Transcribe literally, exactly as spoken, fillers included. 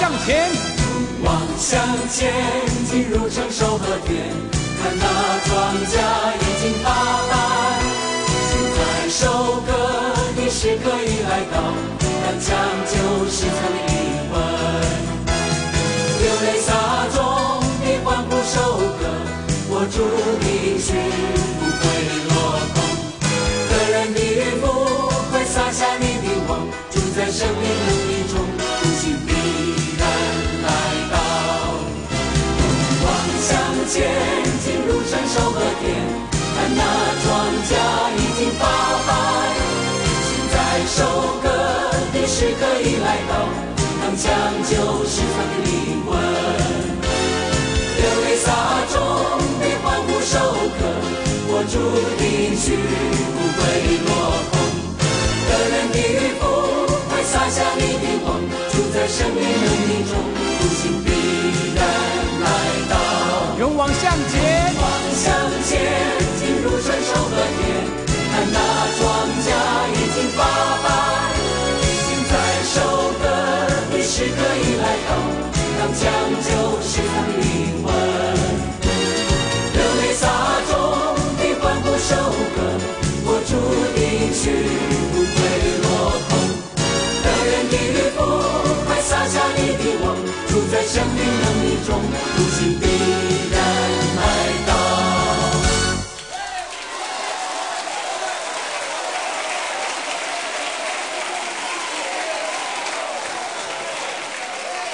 向前， 望向前，进入成熟和田，看那庄稼已经发白，现在收割的时刻已来到，当抢救世上的灵魂，流泪撒种的欢呼收割，我主的许不会落空，个人的渔夫快撒下你的网，主在生命能力中不幸必然来到，望向前进入成熟和田，看那庄稼已经发白，现在收割的时刻已来到，当抢救世上的灵魂，流泪撒种的欢呼收割，我主的许不会落空，个人的渔夫快撒下你的网，主在生命能力中不幸必然来到， 勇往向前， 望向前进入成熟和田，看那庄稼已经发白，现在收割的时刻已来到，当抢救世上的灵魂，流泪撒种的欢呼收割，我主的许不会落空，个人的渔夫快撒下你的网，主在生命能力中不幸必然